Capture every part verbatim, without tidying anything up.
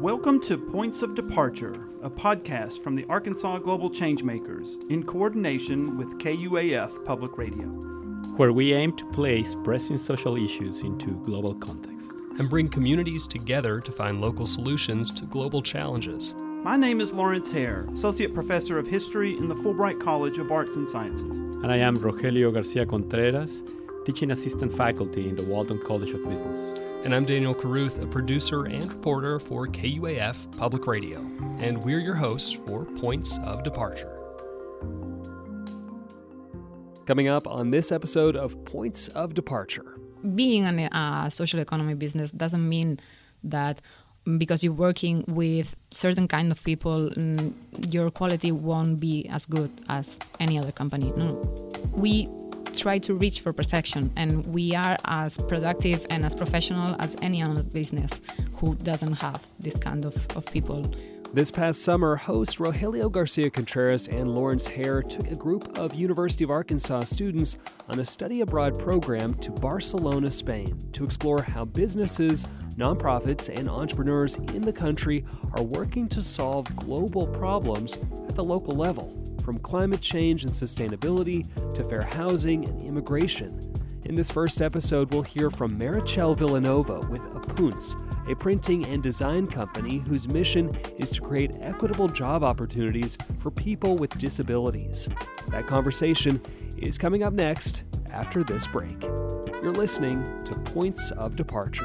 Welcome to Points of Departure, a podcast from the Arkansas Global Changemakers in coordination with K U A F Public Radio, where we aim to place pressing social issues into global context and bring communities together to find local solutions to global challenges. My name is Lawrence Hare, Associate Professor of History in the Fulbright College of Arts and Sciences. And I am Rogelio Garcia Contreras, Teaching Assistant Faculty in the Walton College of Business. And I'm Daniel Caruth, a producer and reporter for K U A F Public Radio. And we're your hosts for Points of Departure. Coming up on this episode of Points of Departure. Being in a social economy business doesn't mean that because you're working with certain kind of people, your quality won't be as good as any other company. No, we try to reach for perfection, and we are as productive and as professional as any other business who doesn't have this kind of, of people. This past summer, hosts Rogelio Garcia Contreras and Lawrence Hare took a group of University of Arkansas students on a study abroad program to Barcelona, Spain, to explore how businesses, nonprofits, and entrepreneurs in the country are working to solve global problems at the local level, from climate change and sustainability to fair housing and immigration. In this first episode, we'll hear from Marichel Villanova with Apunts, a printing and design company whose mission is to create equitable job opportunities for people with disabilities. That conversation is coming up next after this break. You're listening to Points of Departure.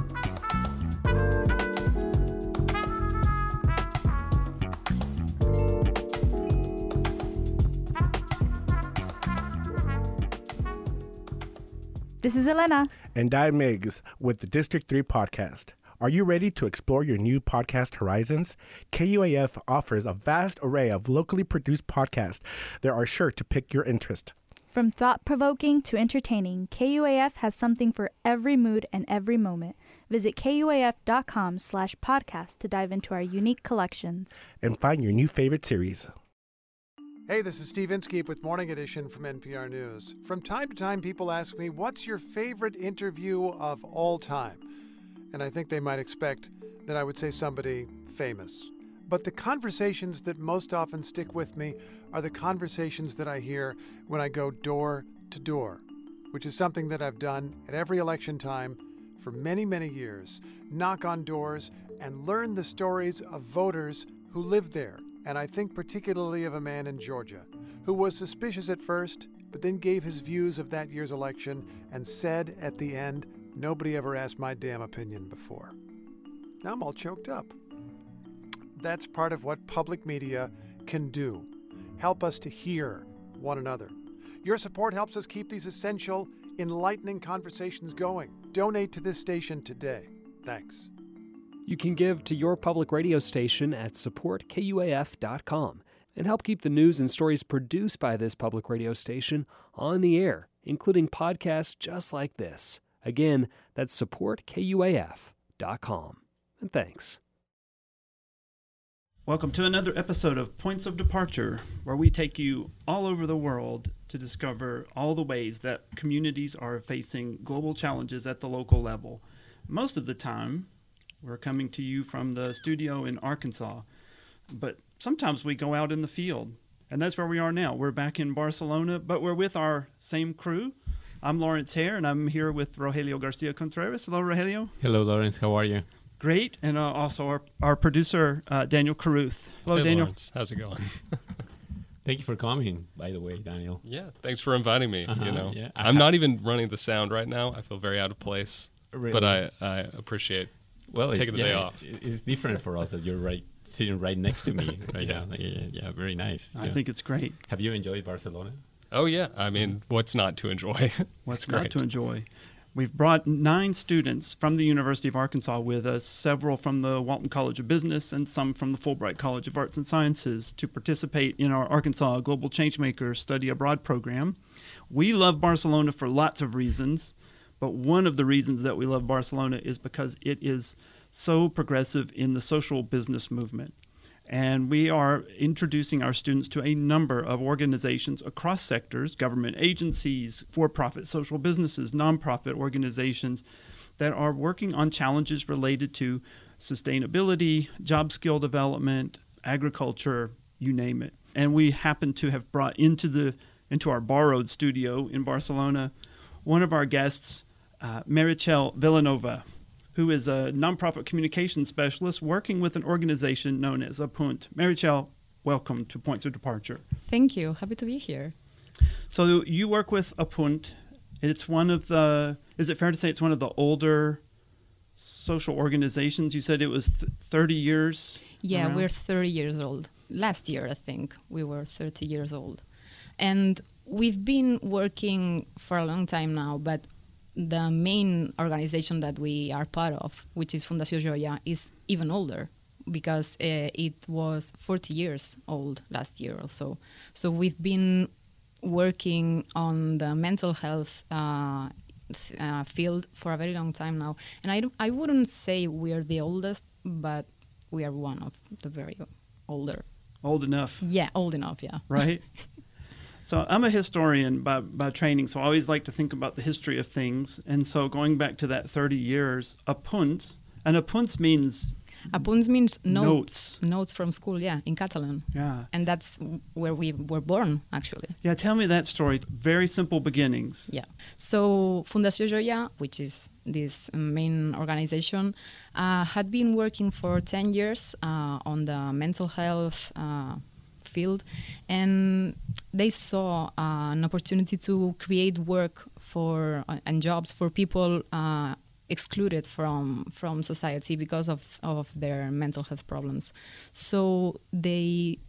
This is Elena. And I'm Miggs with the District three podcast. Are you ready to explore your new podcast horizons? K U A F offers a vast array of locally produced podcasts that are sure to pick your interest. From thought-provoking to entertaining, K U A F has something for every mood and every moment. Visit kuaf.com slash podcast to dive into our unique collections. And find your new favorite series. Hey, this is Steve Inskeep with Morning Edition from N P R News. From time to time, people ask me, what's your favorite interview of all time? And I think they might expect that I would say somebody famous. But the conversations that most often stick with me are the conversations that I hear when I go door to door, which is something that I've done at every election time for many, many years. Knock on doors and learn the stories of voters who live there. And I think particularly of a man in Georgia who was suspicious at first, but then gave his views of that year's election and said at the end, nobody ever asked my damn opinion before. Now I'm all choked up. That's part of what public media can do. Help us to hear one another. Your support helps us keep these essential, enlightening conversations going. Donate to this station today. Thanks. You can give to your public radio station at support K U A F dot com and help keep the news and stories produced by this public radio station on the air, including podcasts just like this. Again, that's support K U A F dot com. And thanks. Welcome to another episode of Points of Departure, where we take you all over the world to discover all the ways that communities are facing global challenges at the local level. Most of the time, we're coming to you from the studio in Arkansas, but sometimes we go out in the field, and that's where we are now. We're back in Barcelona, but we're with our same crew. I'm Lawrence Hare, and I'm here with Rogelio Garcia Contreras. Hello, Rogelio. Hello, Lawrence. How are you? Great, and uh, also our, our producer, uh, Daniel Caruth. Hello, hey, Daniel. Lawrence. How's it going? Thank you for coming, by the way, Daniel. Yeah, thanks for inviting me. Uh-huh, you know, yeah. I'm not even running the sound right now. I feel very out of place, Really? but I, I appreciate well, taking the yeah, day off. It's different for us that you're right sitting right next to me right Yeah. now. Yeah, yeah, very nice. I yeah. think it's great. Have you enjoyed Barcelona? Oh, yeah. I mean, what's not to enjoy? What's It's not great. to enjoy? We've brought nine students from the University of Arkansas with us, several from the Walton College of Business and some from the Fulbright College of Arts and Sciences, to participate in our Arkansas Global Changemakers Study Abroad program. We love Barcelona for lots of reasons, but one of the reasons that we love Barcelona is because it is so progressive in the social business movement. And we are introducing our students to a number of organizations across sectors, government agencies, for-profit social businesses, nonprofit organizations, that are working on challenges related to sustainability, job skill development, agriculture, you name it. And we happen to have brought into the into our borrowed studio in Barcelona one of our guests, uh, Meritxell Vilanova, who is a nonprofit communications specialist working with an organization known as Apunt. Meritxell, welcome to Points of Departure. Thank you. Happy to be here. So you work with Apunt. It's one of the, is it fair to say it's one of the older social organizations? You said it was th- thirty years? Yeah, around? we're thirty years old. Last year, I think, we were thirty years old. And we've been working for a long time now, but the main organization that we are part of, which is Fundació Joia, is even older because uh, it was forty years old last year or so. So we've been working on the mental health uh, th- uh, field for a very long time now. And I, I wouldn't say we're the oldest, but we are one of the very older. Old enough. Yeah, old enough, yeah. Right? So I'm a historian by, by training, so I always like to think about the history of things. And so going back to that thirty years, Apunt, and Apunt means... Apunts means notes. Notes. Notes from school, yeah, in Catalan. Yeah. And that's where we were born, actually. Yeah, tell me that story. Very simple beginnings. Yeah. So Fundació Joia, which is this main organization, uh, had been working for ten years uh, on the mental health uh, field, and they saw uh, an opportunity to create work for uh, and jobs for people uh, excluded from from society because of of their mental health problems. So they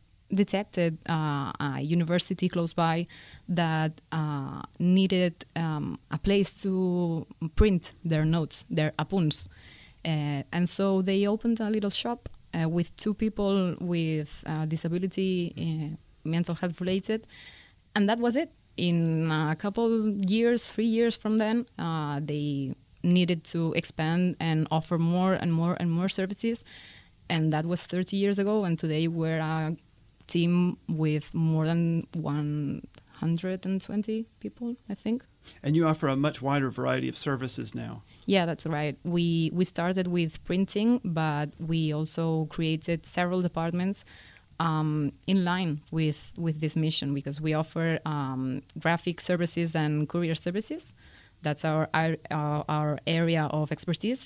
detected uh, a university close by that uh, needed um, a place to print their notes, their apunts. Uh, and so they opened a little shop uh, with two people with uh, disability, uh, mental health related, and that was it. In a couple years, three years from then, uh, they needed to expand and offer more and more and more services, and that was thirty years ago, and today we're a team with more than one hundred twenty people, I think. And you offer a much wider variety of services now. Yeah, that's right. We we started with printing, but we also created several departments um, in line with, with this mission, because we offer um, graphic services and courier services. That's our, our our area of expertise.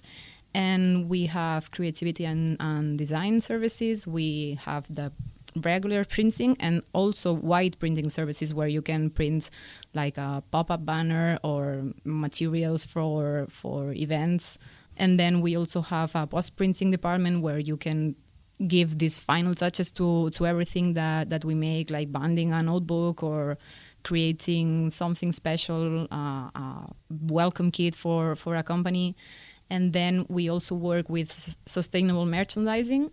And we have creativity and, and design services. We have the regular printing and also wide printing services where you can print like a pop-up banner or materials for for events. And then we also have a post-printing department where you can give these final touches to, to everything that, that we make, like binding a notebook or creating something special, uh, a welcome kit for, for a company. And then we also work with s- sustainable merchandising,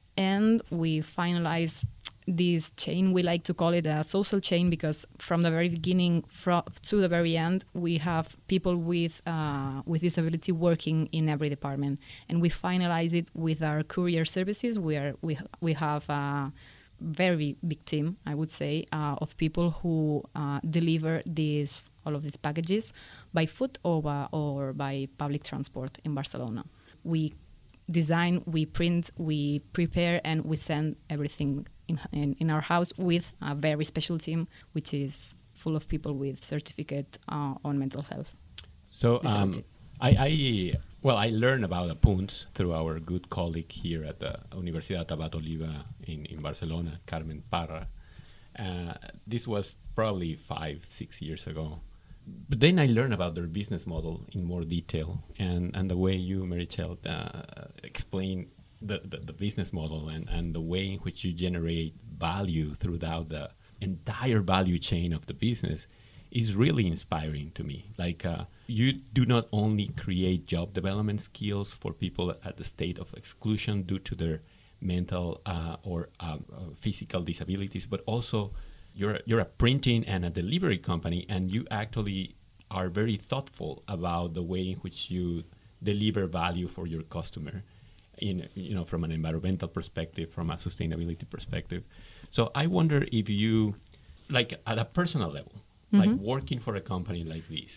and we finalize this chain. We like to call it a social chain because from the very beginning fro- to the very end, we have people with uh, with disability working in every department, and we finalize it with our courier services. We are we we have a very big team, I would say, uh, of people who uh, deliver these all of these packages by foot or by, or by public transport in Barcelona. We design, we print, we prepare, and we send everything in, in, in our house with a very special team, which is full of people with certificate uh, on mental health. So um, I, I, well, I learned about Apunt through our good colleague here at the Universidad Tabat Oliva in, in Barcelona, Carmen Parra. Uh, this was probably five, six years ago. But then I learned about their business model in more detail, and, and the way you, Meritxell, uh, explain the, the, the business model and, and the way in which you generate value throughout the entire value chain of the business is really inspiring to me. Like, uh, you do not only create job development skills for people at the state of exclusion due to their mental uh, or um, uh, physical disabilities, but also You're you're a printing and a delivery company, and you actually are very thoughtful about the way in which you deliver value for your customer, in you know from an environmental perspective, from a sustainability perspective. So I wonder if you, like at a personal level, mm-hmm. like working for a company like this,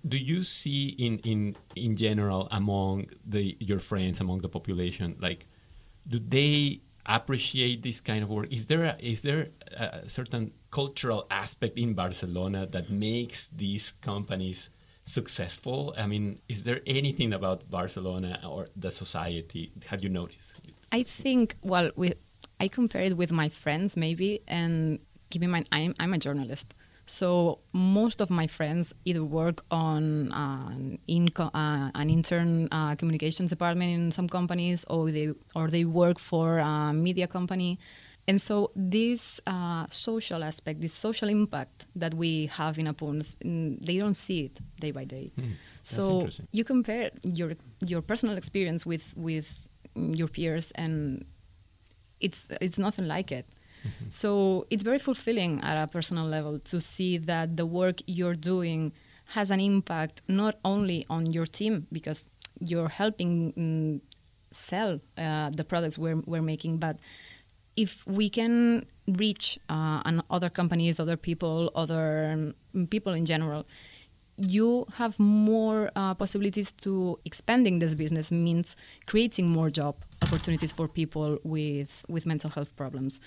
do you see in, in, in general among the your friends, among the population, like, do they appreciate this kind of work? Is there a, is there a certain cultural aspect in Barcelona that makes these companies successful? I mean, is there anything about Barcelona or the society have you noticed? I think, well, with, I compare it with my friends maybe, and keep in mind, I'm, I'm a journalist. So most of my friends either work on uh, an, inco- uh, an intern uh, communications department in some companies, or they or they work for a media company. And so this uh, social aspect, this social impact that we have in Apuns, mm, they don't see it day by day. Hmm, so you compare your your personal experience with with your peers, and it's it's nothing like it. Mm-hmm. So it's very fulfilling at a personal level to see that the work you're doing has an impact not only on your team, because you're helping mm, sell uh, the products we're we're making, but if we can reach uh, and other companies, other people, other um, people in general, you have more uh, possibilities to expanding this business, means creating more job opportunities for people with, with mental health problems.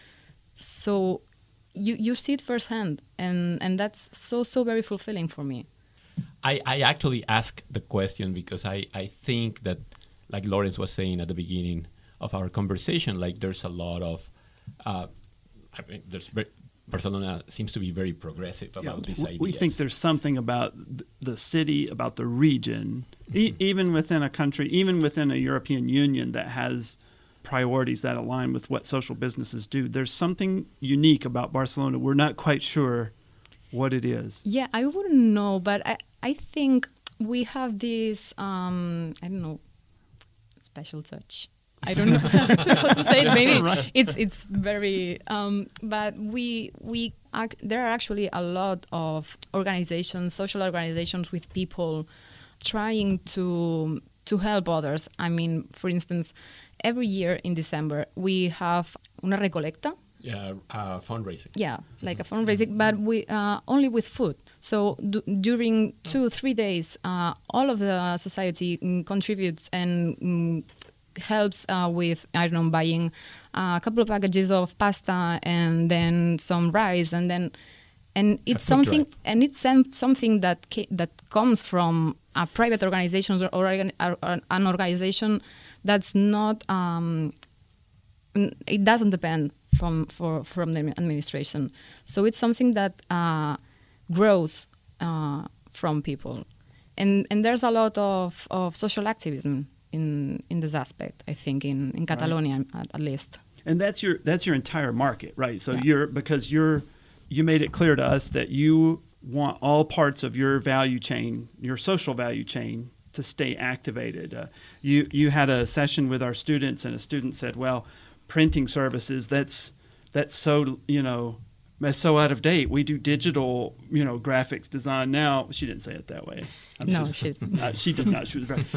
So you, you see it firsthand, and, and that's so, so very fulfilling for me. I, I actually ask the question because I, I think that, like Lawrence was saying at the beginning of our conversation, like there's a lot of Uh, I mean, there's very, Barcelona seems to be very progressive about yeah, these ideas. We think there's something about th- the city, about the region, mm-hmm. e- even within a country, even within a European Union that has priorities that align with what social businesses do. There's something unique about Barcelona. We're not quite sure what it is. Yeah, I wouldn't know, but I, I think we have this, um, I don't know, special touch. I don't know how to say it. Maybe right. it's it's very, um, but we we ac- there are actually a lot of organizations, social organizations, with people trying to to help others. I mean, for instance, every year in December we have una recolecta. Yeah, uh, fundraising. Yeah, like a fundraising, but we uh, only with food. So d- during two three days, uh, all of the society mm, contributes and. Mm, helps uh, with, I don't know, buying uh, a couple of packages of pasta and then some rice, and then and it's something drive. and it's some, something that ca- that comes from a private organization or, or, organ- or, or an organization that's not um, it doesn't depend from for from the administration. So it's something that uh, grows uh, from people, and and there's a lot of, of social activism in in this aspect, I think, in, in Catalonia right. at, at least. And that's your that's your entire market, right? So yeah. you're because you're you made it clear to us that you want all parts of your value chain, your social value chain, to stay activated. Uh, you you had a session with our students, and a student said, "Well, printing services, that's that's so you know." That's so out of date. We do digital, you know, graphics design now. She didn't say it that way. I'm no, just, she uh, she did not. She was very.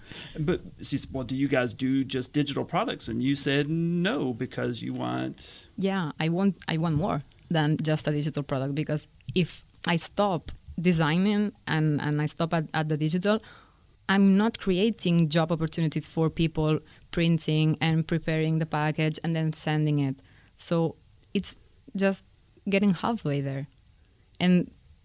But she said, "Well, do you guys do just digital products?" And you said no because you want. Yeah, I want. I want more than just a digital product, because if I stop designing and and I stop at, at the digital, I'm not creating job opportunities for people printing and preparing the package and then sending it. So it's just getting halfway there, and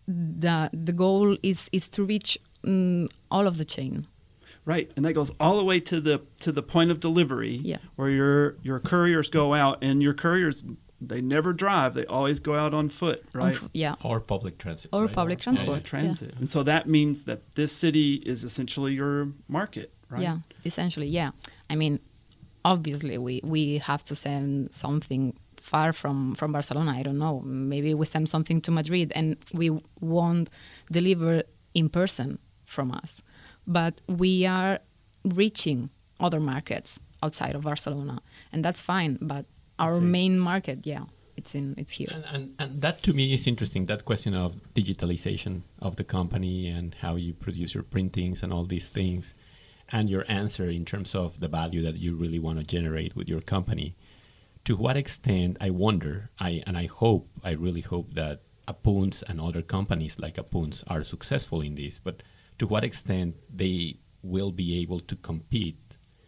the the goal is is to reach um, all of the chain. Right, and that goes all the way to the to the point of delivery, yeah. where your your couriers go out, and your couriers, they never drive; they always go out on foot, right? F- yeah, or public transit, or right? public or transport, yeah, transit, yeah. And so that means that this city is essentially your market, right? Yeah, essentially, yeah. I mean, obviously, we we have to send something far from, from Barcelona. I don't know. Maybe we send something to Madrid and we won't deliver in person from us. But we are reaching other markets outside of Barcelona, and that's fine. But our main market, yeah, it's in it's here. And, and, and that to me is interesting, that question of digitalization of the company and how you produce your printings and all these things, and your answer in terms of the value that you really want to generate with your company. To what extent, I wonder, I and I hope, I really hope that Apuns and other companies like Apuns are successful in this, but to what extent they will be able to compete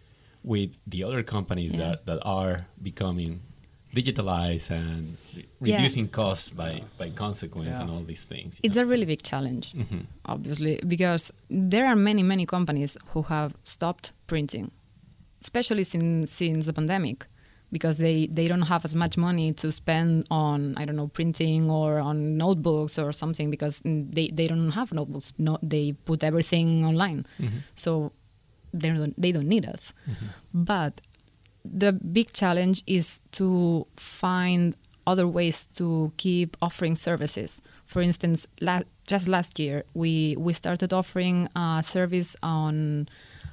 with the other companies Yeah. that, that are becoming digitalized and re- Yeah. reducing costs by, by consequence Yeah. and all these things. you It's know. a really big challenge, Mhm. obviously, because there are many, many companies who have stopped printing, especially since since the pandemic, because they, they don't have as much money to spend on, I don't know, printing or on notebooks or something, because mm, they, they don't have notebooks. No, they put everything online. Mhm. So they don't, they don't need us. Mhm. But the big challenge is to find other ways to keep offering services. For instance, la- just last year, we, we started offering a service on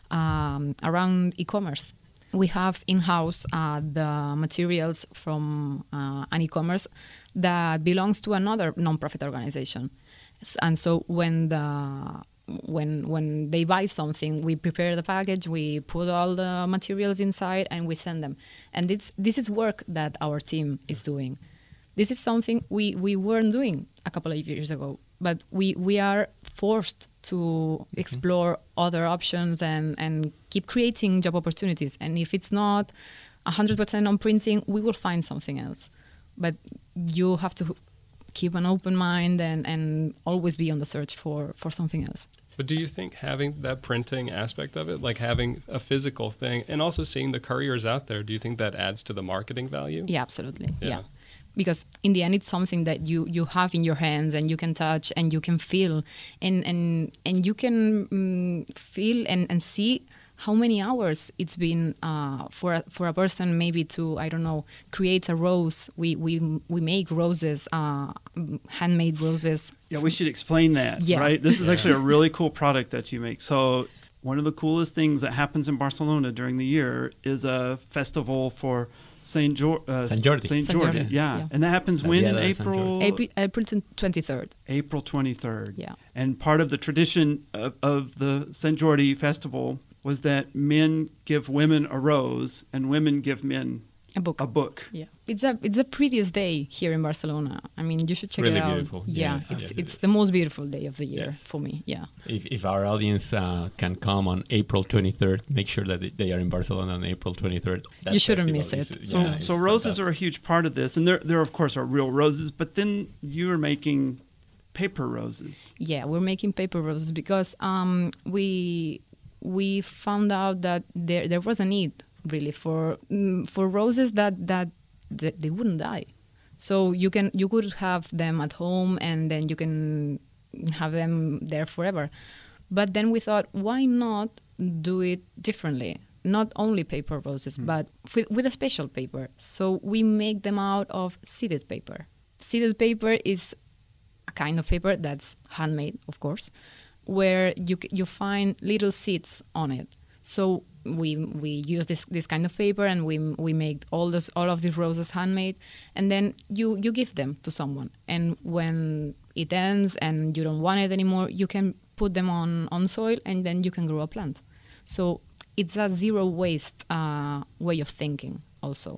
um, around e-commerce. We have in-house uh, the materials from uh, an e-commerce that belongs to another non-profit organization. S- And so when the when when they buy something, we prepare the package, we put all the materials inside, and we send them. And this this is work that our team is doing. This is something we, we weren't doing a couple of years ago, but we, we are forced to explore other options and, and keep creating job opportunities. And if it's not one hundred percent on printing, we will find something else. But you have to keep an open mind and, and always be on the search for, for something else. But do you think having that printing aspect of it, like having a physical thing and also seeing the couriers out there, do you think that adds to the marketing value? Yeah, absolutely. Yeah. Yeah. Because in the end, it's something that you, you have in your hands and you can touch and you can feel. And, and, and you can um, feel and, and see how many hours it's been uh, for, a, for a person maybe to, I don't know, create a rose. We, we, we make roses, uh, handmade roses. Yeah, we should explain that, Yeah. right? This is actually a really cool product that you make. So one of the coolest things that happens in Barcelona during the year is a festival for Saint George. Uh, Sant Jordi. Saint Sant Jordi, Jordi, yeah. yeah. And that happens La when in Diada de Sant April? April, April twenty-third. April twenty-third. Yeah. And part of the tradition of, of the Saint Jordi festival was that men give women a rose and women give men A book. a book. Yeah, it's a it's the prettiest day here in Barcelona. I mean, you should check Really it out. beautiful. Yeah, Yes, it's yes, it it's is. the most beautiful day of the year Yes. for me. Yeah, If, if our audience uh, can come on April twenty-third, make sure that they are in Barcelona on April twenty-third. That You shouldn't festival miss is- it. So, yeah, so it's roses fantastic. are a huge part of this, and there, there of course are real roses. But then you are making paper roses. yeah, we're making paper roses because um we we found out that there there was a need really for mm, for roses that that that they wouldn't die. So you can you could have them at home and then you can have them there forever. But then we thought, why not do it differently? Not only paper roses, but with, with a special paper. So we make them out of seeded paper. Seeded paper is a kind of paper that's handmade, of course, where you c- you find little seeds on it. So we we use this this kind of paper and we we make all this all of these roses handmade, and then you you give them to someone. And when it ends and you don't want it anymore, you can put them on on soil and then you can grow a plant. So it's a zero waste uh, way of thinking also.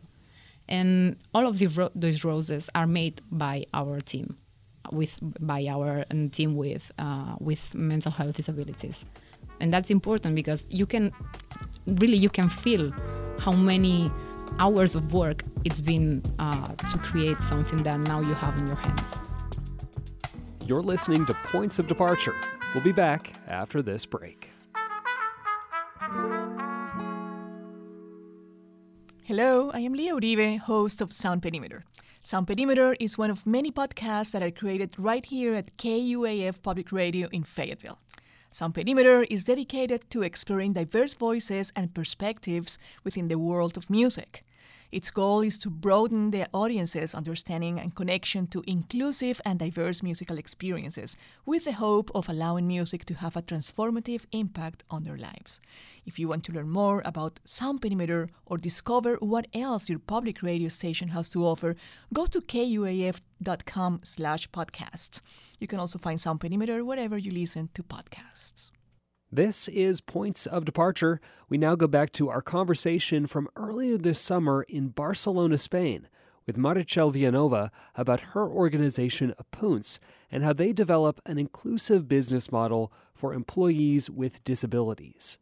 And all of the ro- these roses are made by our team, with by our um, team with uh, with mental health disabilities, and that's important because you can really you can feel how many hours of work it's been uh, to create something that now you have in your hands. You're listening to Points of Departure. We'll be back after this break. Hello, I am Leah Uribe, host of Sound Perimeter. Sound Perimeter is one of many podcasts that are created right here at K U A F Public Radio in Fayetteville. Sound Perimeter is dedicated to exploring diverse voices and perspectives within the world of music. Its goal is to broaden the audience's understanding and connection to inclusive and diverse musical experiences, with the hope of allowing music to have a transformative impact on their lives. If you want to learn more about Sound Perimeter or discover what else your public radio station has to offer, go to kuaf.com slash podcasts. You can also find Sound Perimeter wherever you listen to podcasts. This is Points of Departure. We now go back to our conversation from earlier this summer in Barcelona, Spain, with Marichel Villanova about her organization Apunts and how they develop an inclusive business model for employees with disabilities.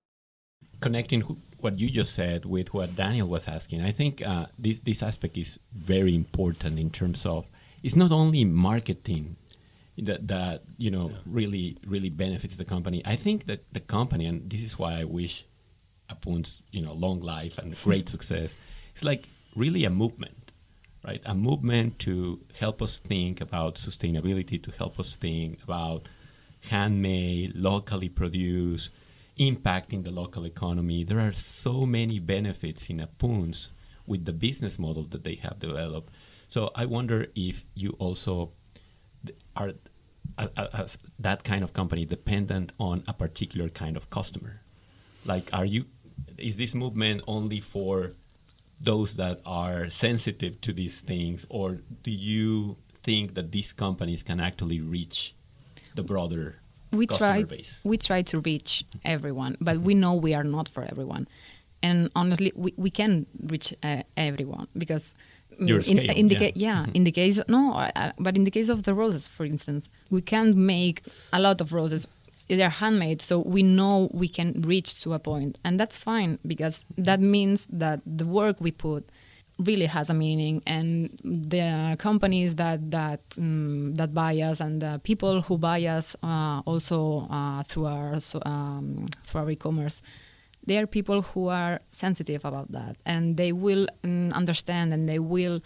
Connecting what you just said with what Daniel was asking, I think uh, this, this aspect is very important in terms of it's not only marketing that, that you know, yeah. really, really benefits the company. I think that the company, and this is why I wish Apunts, you know, long life and great success, it's like really a movement, right? A movement to help us think about sustainability, to help us think about handmade, locally produced, impacting the local economy. There are so many benefits in Apunts with the business model that they have developed. So I wonder if you also are, uh, as that kind of company, dependent on a particular kind of customer. Like, are you, is this movement only for those that are sensitive to these things, or do you think that these companies can actually reach the broader we customer try, base? We try to reach everyone, but we know we are not for everyone. And honestly, we, we can reach uh, everyone because Your in, scale, in the yeah. ca- yeah, Mm-hmm. in the case no, uh, but in the case of the roses, for instance, we can't make a lot of roses. They're handmade, so we know we can reach to a point, and that's fine because that means that the work we put really has a meaning, and the companies that that um, that buy us and the people who buy us uh, also uh, through our so, um, through our e-commerce, they are people who are sensitive about that, and they will um, understand and they will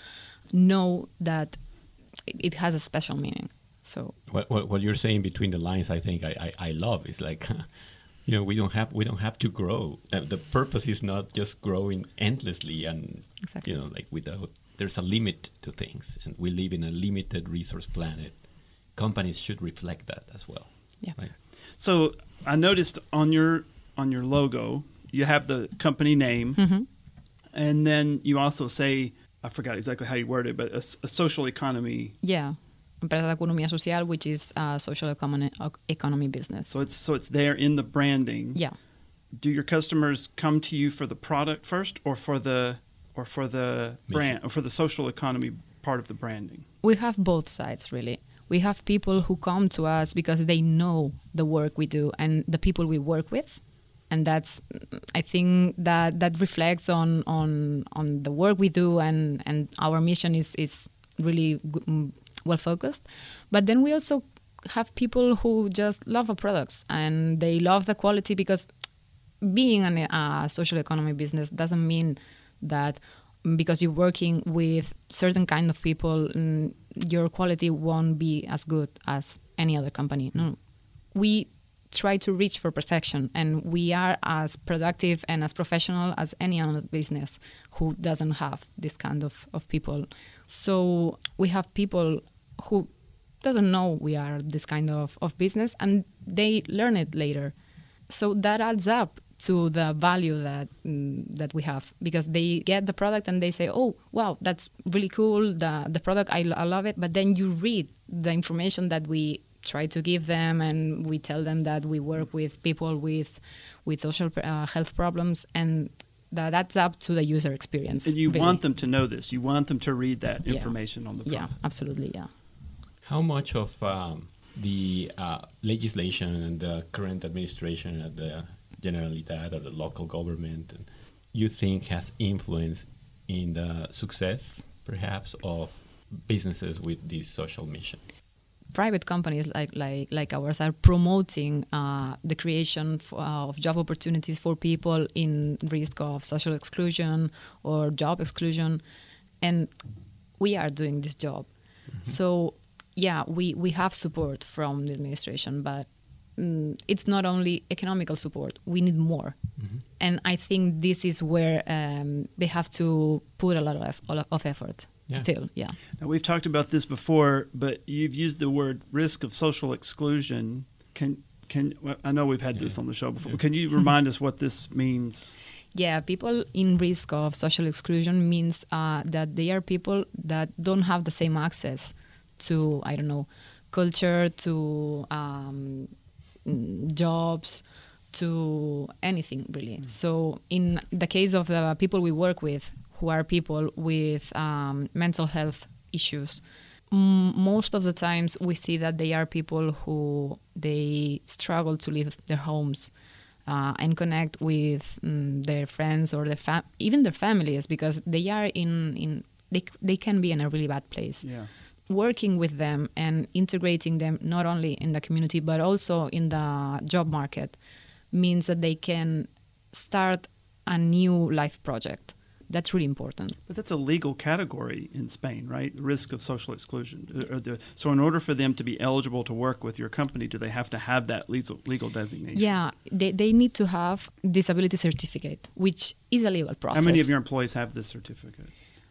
know that it, it has a special meaning. So what, what what you're saying between the lines, I think I, I, I love is like, you know, we don't have we don't have to grow. Uh, the purpose is not just growing endlessly and exactly. you know, like without there's a limit to things, and we live in a limited resource planet. Companies should reflect that as well. Yeah. Right? So I noticed on your on your logo you have the company name, mm-hmm. and then you also say, I forgot exactly how you worded it, but a, a social economy. Yeah. Empresa de Economía Social, which is a social economy, economy business. So it's so it's there in the branding. Yeah. Do your customers come to you for the product first, or for the or for the brand, or for the social economy part of the branding? We have both sides, really. We have people who come to us because they know the work we do and the people we work with, and that's, I think that that reflects on on on the work we do, and and our mission is is really good, well focused. But then we also have people who just love our products and they love the quality, because being a uh, social economy business doesn't mean that because you're working with certain kind of people, mm, your quality won't be as good as any other company. No, we try to reach for perfection, and we are as productive and as professional as any other business who doesn't have this kind of, of people. So we have people who doesn't know we are this kind of, of business, and they learn it later. So that adds up to the value that mm, that we have, because they get the product and they say, oh, wow, that's really cool, the, the product, I, I love it. But then you read the information that we try to give them, and we tell them that we work with people with, with social uh, health problems, and that adds up to the user experience. And you really. want them to know this. You want them to read that Yeah. information on the product. Yeah, absolutely, yeah. How much of um, the uh, legislation and the current administration at the Generalitat or the local government you think has influence in the success, perhaps, of businesses with this social mission? Private companies like like like ours are promoting uh, the creation f- uh, of job opportunities for people in risk of social exclusion or job exclusion, and we are doing this job. Mm-hmm. So yeah, we, we have support from the administration, but mm, it's not only economical support. We need more, mm-hmm. and I think this is where um, they have to put a lot of of effort. Yeah. Still, yeah. Now, we've talked about this before, but you've used the word risk of social exclusion. Can can well, I know we've had yeah. this on the show before. Yeah. Can you remind us what this means? Yeah, people in risk of social exclusion means uh, that they are people that don't have the same access to, I don't know, culture, to um, jobs, to anything really. Mm. So in the case of the people we work with, who are people with um, mental health issues. M- most of the times we see that they are people who they struggle to leave their homes uh, and connect with um, their friends or their fam- even their families, because they are in, in they, they can be in a really bad place. Yeah. Working with them and integrating them not only in the community but also in the job market means that they can start a new life project. That's really important. But that's a legal category in Spain, right? Risk of social exclusion. Are there, so in order for them to be eligible to work with your company, do they have to have that legal, legal designation? Yeah, they, they need to have disability certificate, which is a legal process. How many of your employees have this certificate?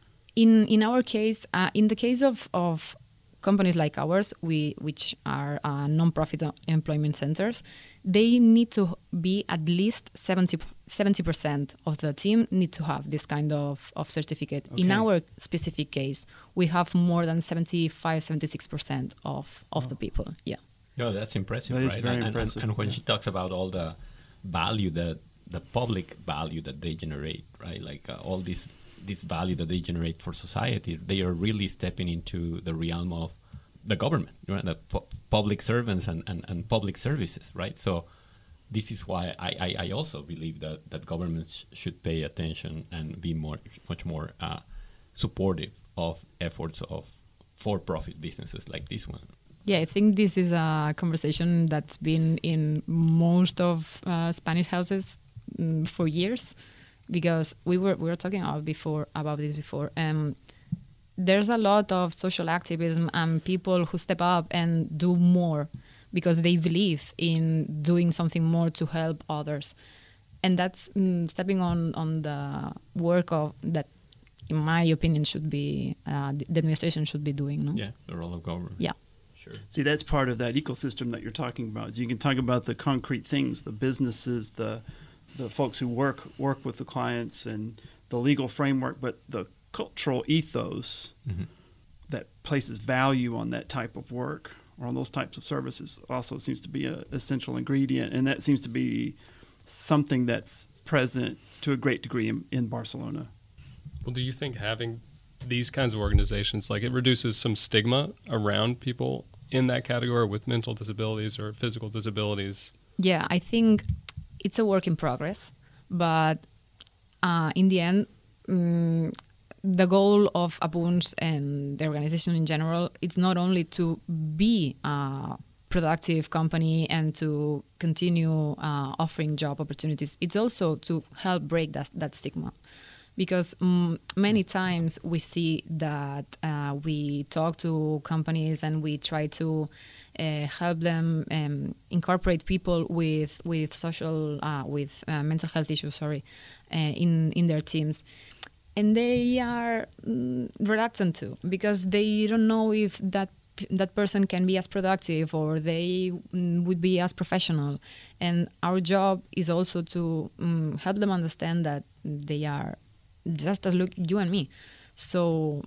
In in our case, uh, in the case of, of companies like ours, we which are uh, non-profit employment centers, they need to be at least seventy percent of the team need to have this kind of, of certificate. Okay. In our specific case, we have more than seventy-five, seventy-six percent of, of oh. the people. Yeah. No, that's impressive, that right? Is very and, impressive. And, and when yeah. she talks about all the value, that the public value that they generate, right? Like uh, all this this value that they generate for society, they are really stepping into the realm of the government, right? The pu- public servants and, and, and public services, right? So this is why I, I, I also believe that, that governments should pay attention and be more much more uh, supportive of efforts of for-profit businesses like this one. Yeah, I think this is a conversation that's been in most of uh, Spanish houses um, for years, because we were we were talking about before about this before. Um, there's a lot of social activism and people who step up and do more because they believe in doing something more to help others, and that's um, stepping on on the work of that. In my opinion, should be uh, the administration should be doing. No? Yeah, the role of government. Yeah. Sure. See, that's part of that ecosystem that you're talking about. Is you can talk about the concrete things, the businesses, the the folks who work work with the clients, and the legal framework, but the cultural ethos mm-hmm. that places value on that type of work or on those types of services also seems to be an essential ingredient, and that seems to be something that's present to a great degree in, in Barcelona. Well, do you think having these kinds of organizations, like it reduces some stigma around people in that category with mental disabilities or physical disabilities? Yeah, I think it's a work in progress, but uh, in the end, um, the goal of Apunts and the organization in general, it's not only to be a productive company and to continue uh, offering job opportunities, it's also to help break that, that stigma. Because um, many times we see that uh, we talk to companies and we try to uh, help them um, incorporate people with with social uh, with uh, mental health issues, sorry, uh, in in their teams, and they are mm, reluctant to, because they don't know if that that person can be as productive or they mm, would be as professional. And our job is also to um, help them understand that they are just as look you and me. So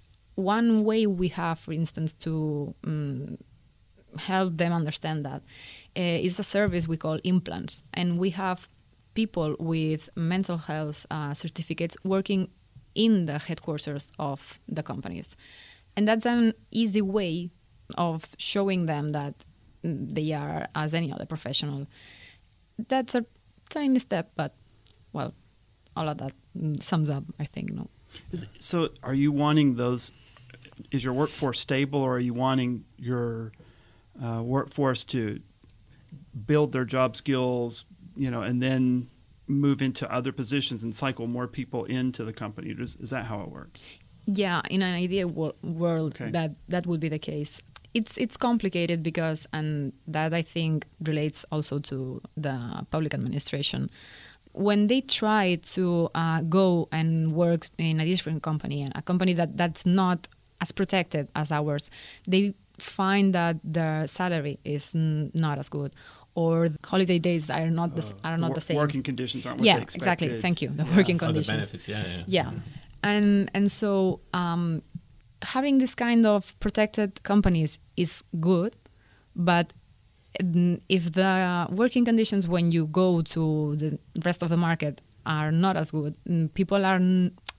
one way we have, for instance, to um, help them understand that uh, is a service we call Implants, and we have people with mental health uh, certificates working in the headquarters of the companies, and that's an easy way of showing them that they are as any other professional. That's a tiny step, but well, all of that sums up, I think. No. Is, so, are you wanting those? Is your workforce stable, or are you wanting your uh, workforce to build their job skills, you know, and then move into other positions and cycle more people into the company? Is, is that how it works? Yeah, in an ideal wo- world, okay. that that would be the case. It's it's complicated because, and that I think relates also to the public administration. When they try to uh, go and work in a different company, a company that, that's not as protected as ours, they find that the salary is n- not as good, or the holiday days are not the, uh, are not the, the same. Working conditions aren't what yeah, they expected. exactly. Thank you. The yeah. working Oh, conditions. the benefits, yeah, yeah. Yeah, Mm-hmm. and and so um, having this kind of protected companies is good, but if the working conditions when you go to the rest of the market are not as good, people are n-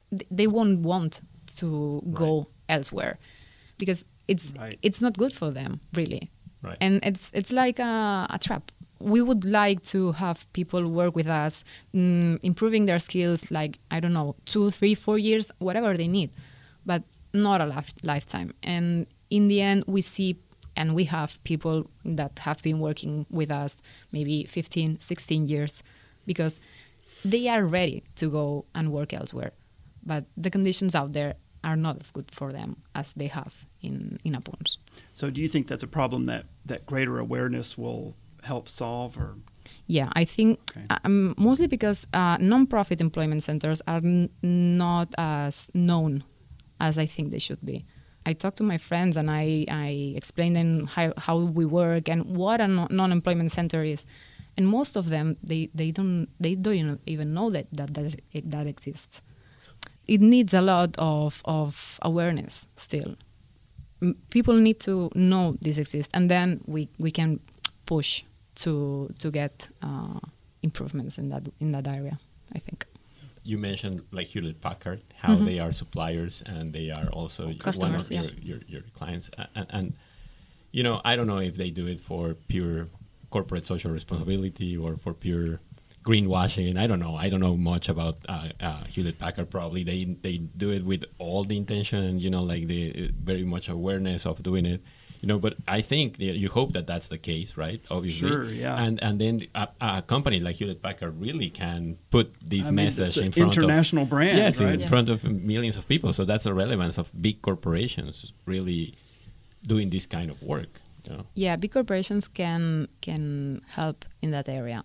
th- they won't want to go right. elsewhere because it's right. it's not good for them, really. Right. And it's it's like a, a trap. We would like to have people work with us, mm, improving their skills, like, I don't know, two, three, four years, whatever they need, but not a life, lifetime. And in the end, we see, and we have people that have been working with us maybe fifteen, sixteen years, because they are ready to go and work elsewhere. But the conditions out there are not as good for them as they have in, in Apuns. So do you think that's a problem that, that greater awareness will help solve? Or yeah, I think okay. um, mostly because uh, non-profit employment centers are n- not as known as I think they should be. I talk to my friends and I, I explain them how, how we work and what a non- non-employment center is, and most of them they, they don't they don't even know that that that, it, that exists. It needs a lot of of awareness still. M- people need to know this exists, and then we, we can push to to get uh, improvements in that in that area, I think. You mentioned like Hewlett Packard, how mm-hmm. they are suppliers and they are also customers, one of yeah. your, your, your clients. And, and, you know, I don't know if they do it for pure corporate social responsibility or for pure greenwashing. I don't know. I don't know much about uh, uh, Hewlett Packard. Probably they they do it with all the intention, you know, like the uh, very much awareness of doing it. You know, but I think you hope that that's the case, right? Obviously. Sure, yeah. And and then a, a company like Hewlett Packard really can put this I mean, message it's in front international of brand, yes, right? in Yeah. front of millions of people. So that's the relevance of big corporations really doing this kind of work. You know? Yeah, big corporations can can help in that area,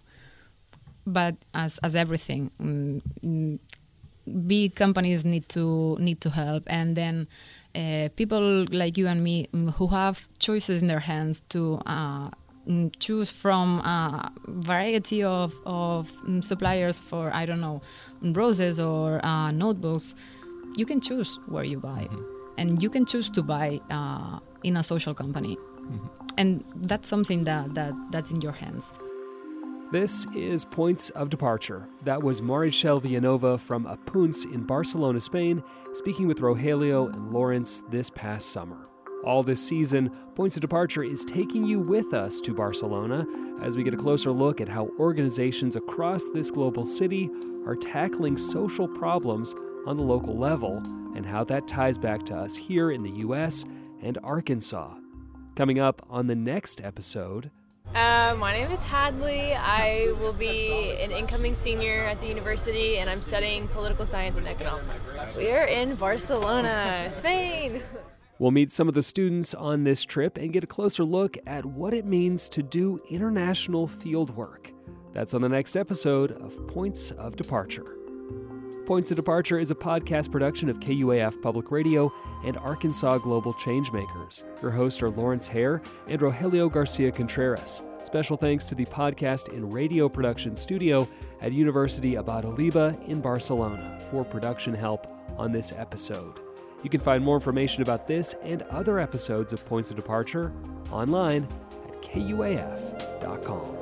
but as as everything, mm, mm, big companies need to need to help, and then. Uh, people like you and me um, who have choices in their hands to uh, mm, choose from a variety of, of um, suppliers for, I don't know, roses or uh, notebooks, you can choose where you buy. Mm-hmm. And you can choose to buy uh, in a social company. Mm-hmm. And that's something that, that that's in your hands. This is Points of Departure. That was Marichel Villanova from Apuns in Barcelona, Spain, speaking with Rogelio and Lawrence this past summer. All this season, Points of Departure is taking you with us to Barcelona as we get a closer look at how organizations across this global city are tackling social problems on the local level and how that ties back to us here in the U S and Arkansas. Coming up on the next episode... Uh, my name is Hadley. I will be an incoming senior at the university, and I'm studying political science and economics. We're in Barcelona, Spain. We'll meet some of the students on this trip and get a closer look at what it means to do international field work. That's on the next episode of Points of Departure. Points of Departure is a podcast production of K U A F Public Radio and Arkansas Global Changemakers. Your hosts are Lawrence Hare and Rogelio Garcia Contreras. Special thanks to the podcast and radio production studio at University Abad Oliba in Barcelona for production help on this episode. You can find more information about this and other episodes of Points of Departure online at K U A F dot com.